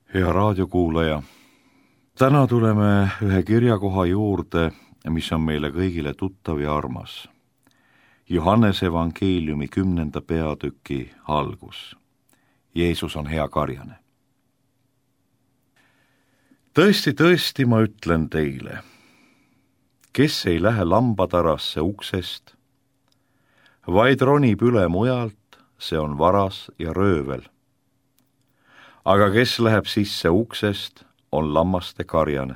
Hea raadiokuulaja, täna tuleme ühe kirjakoha juurde, mis on meile kõigile tuttav ja armas. Johannese evangeeliumi 10. peatüki algus. Jeesus on hea karjane. Tõesti, tõesti, ma ütlen teile, kes ei lähe lambatarasse uksest, vaid ronib üle mujalt, see on varas ja röövel. Aga kes läheb sisse uksest, on lammaste karjane.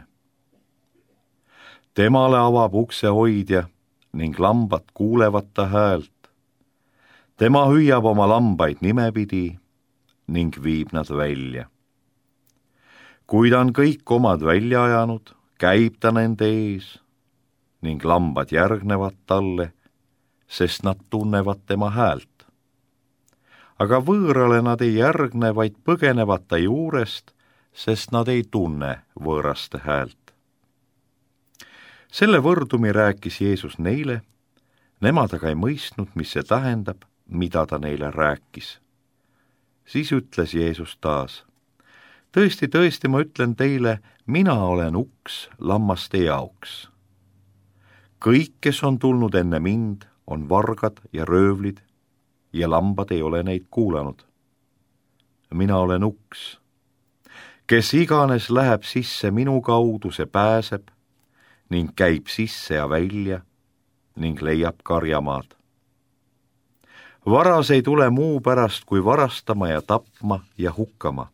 Temale avab ukse hoidja ning lambad kuulevad ta häält. Tema hüüab oma lambaid nimepidi ning viib nad välja. Kui ta on kõik omad välja ajanud, käib ta nende ees ning lambad järgnevad talle, sest nad tunnevad tema häält. Aga võõrale nad ei järgne, vaid põgenevad ta juurest, sest nad ei tunne võõraste häält. Selle võrdumi rääkis Jeesus neile, nemad aga ei mõistnud, mis see tähendab, mida ta neile rääkis. Siis ütles Jeesus taas, tõesti, tõesti, ma ütlen teile, mina olen uks lammaste jaoks. Kõik, kes on tulnud enne mind, on vargad ja röövlid, ja lambad ei ole neid kuulanud. Mina olen uks. Kes iganes läheb sisse minu kaudu, see pääseb ning käib sisse ja välja ning leiab karjamaad. Varas ei tule muu pärast kui varastama ja tapma ja hukkama.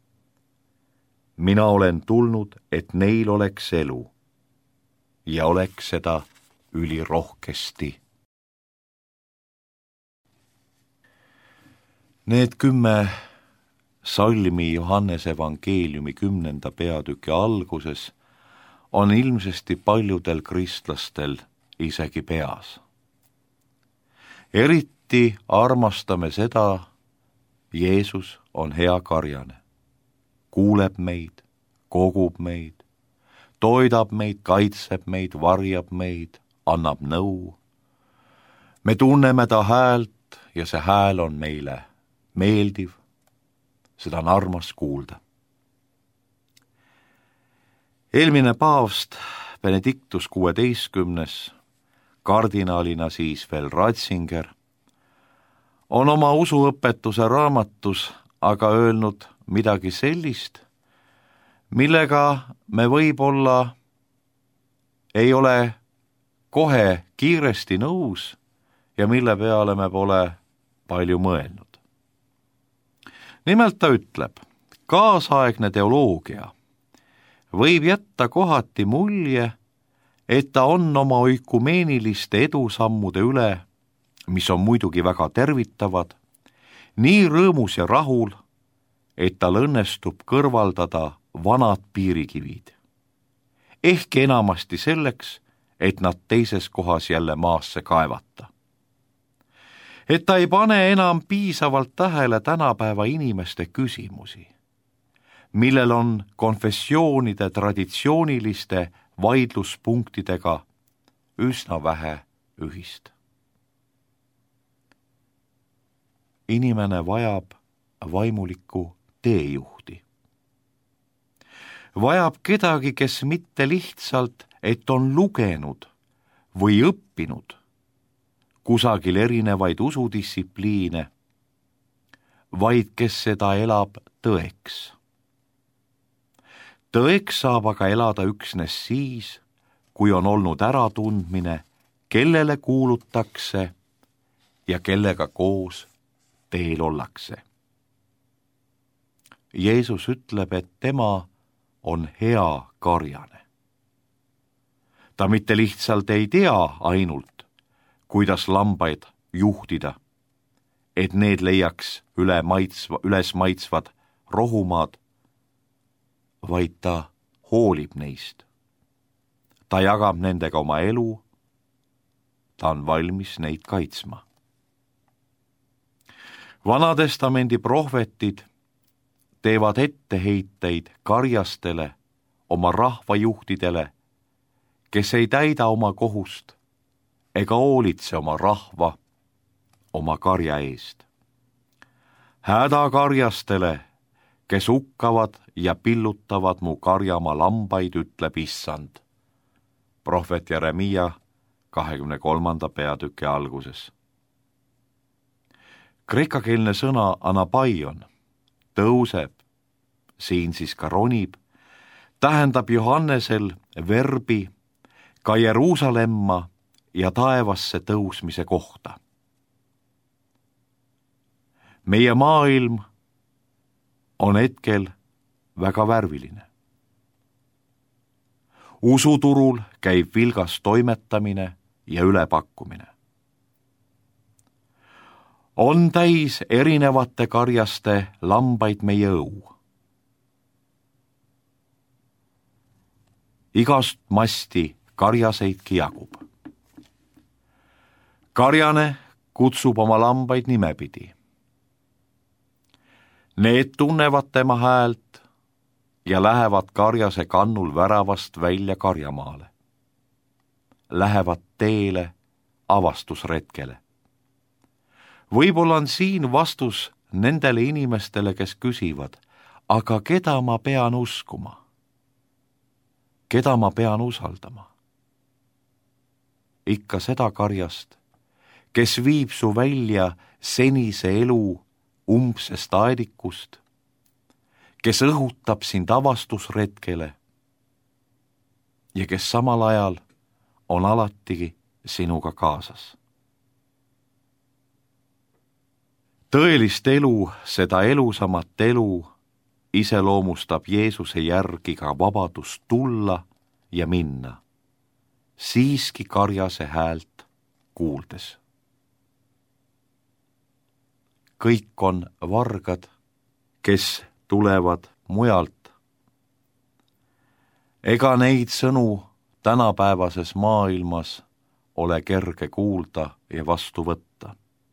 Mina olen tulnud, et neil oleks elu ja oleks seda ülirohkesti. Need 10 salmi Johannese evangeeliumi 10. peatüki alguses on ilmsesti paljudel kristlastel isegi peas. Eriti armastame seda, Jeesus on hea karjane. Kuuleb meid, kogub meid, toidab meid, kaitseb meid, varjab meid, annab nõu. Me tunneme ta häält ja see hääl on meile meeldiv, seda on armas kuulda. Eelmine paavst Benedictus 16, kardinaalina siis veel Ratzinger, on oma usuõpetuse raamatus aga öelnud midagi sellist, millega me võib-olla ei ole kohe kiiresti nõus ja mille peale me pole palju mõelnud. Nimelt ta ütleb, kaasaegne teoloogia võib jätta kohati mulje, et ta on oma ökumeeniliste edusammude üle, mis on muidugi väga tervitavad, nii rõõmus ja rahul, et tal õnnestub kõrvaldada vanad piirikivid. Ehk enamasti selleks, et nad teises kohas jälle maasse kaevata. Et ta ei pane enam piisavalt tähele tänapäeva inimeste küsimusi, millel on konfessioonide traditsiooniliste vaidluspunktidega üsna vähe ühist. Inimene vajab vaimulikku teejuhti. Vajab kedagi, kes mitte lihtsalt, et on lugenud või õppinud kusagil erinevaid usudistsipliine, vaid kes seda elab tõeks. Tõeks saab aga elada üksnes siis, kui on olnud äratundmine, kellele kuulutakse ja kellega koos teel ollakse. Jeesus ütleb, et tema on hea karjane. Ta mitte lihtsalt ei tea ainult, kuidas lambaid juhtida, et need leiaks üles maitsvad rohumaad, vaid ta hoolib neist. Ta jagab nendega oma elu, ta on valmis neid kaitsma. Vanatestamendi prohvetid teevad etteheiteid karjastele, oma rahvajuhtidele, kes ei täida oma kohust ega hoolitse oma rahva, oma karja eest. Hädakarjastele, kes hukkavad ja pillutavad mu karjamaa lambaid, ütleb Issand. Prohvet Jeremiia 23. peatüki alguses. Kreekakeelne sõna anapaion, tõuseb, siin siis ka ronib, tähendab Johannesel verbi ka Jeruusalemma ja taevasse tõusmise kohta. Meie maailm on hetkel väga värviline. Usuturul käib vilgas toimetamine ja ülepakkumine. On täis erinevate karjaste lambaid meie õu. Igast masti karjaseidki jagub. Karjane kutsub oma lambaid nimepidi. Need tunnevad tema häält ja lähevad karjase kannul väravast välja karjamaale. Lähevad teele avastusretkele. Võib-olla on siin vastus nendele inimestele, kes küsivad, aga keda ma pean uskuma? Keda ma pean usaldama? Ikka seda karjast, kes viib su välja senise elu umbsest aedikust, kes õhutab sind avastusretkele ja kes samal ajal on alatigi sinuga kaasas. Tõelist elu, seda elusamat elu iseloomustab Jeesuse järgi ka vabadus tulla ja minna, siiski karjase häält kuuldes. Kõik on vargad, kes tulevad mujalt. Ega neid sõnu tänapäevases maailmas ole kerge kuulda ja vastu võtta.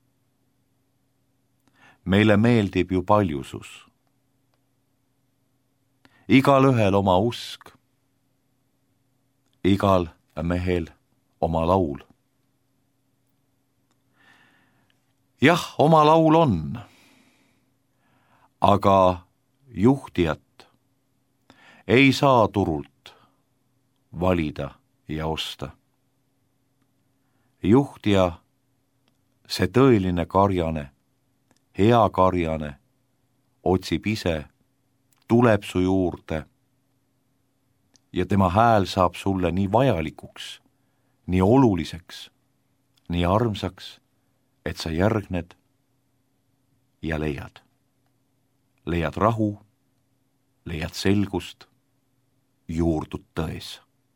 Meile meeldib ju paljusus. Igal ühel oma usk, igal mehel oma laul. Jah, oma laul on, aga juhtijat ei saa turult valida ja osta. Juhtija, see tõeline karjane, hea karjane, otsib ise, tuleb su juurde ja tema hääl saab sulle nii vajalikuks, nii oluliseks, nii armsaks, et sa järgned ja leiad. Leiad rahu, leiad selgust, juurdud tões.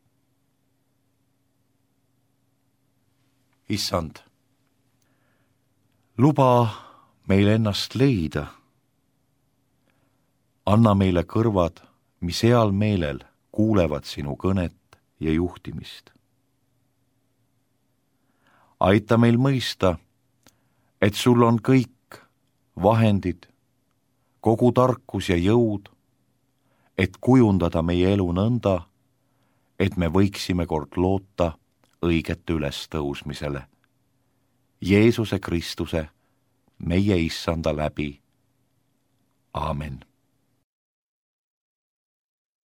Issand, luba meil ennast leida. Anna meile kõrvad, mis heal meelel kuulevad sinu kõnet ja juhtimist. Aita meil mõista, et sul on kõik vahendid, kogu tarkus ja jõud, et kujundada meie elu nõnda, et me võiksime kord loota õigete ülestõusmisele. Jeesuse Kristuse, meie Issanda läbi. Aamen.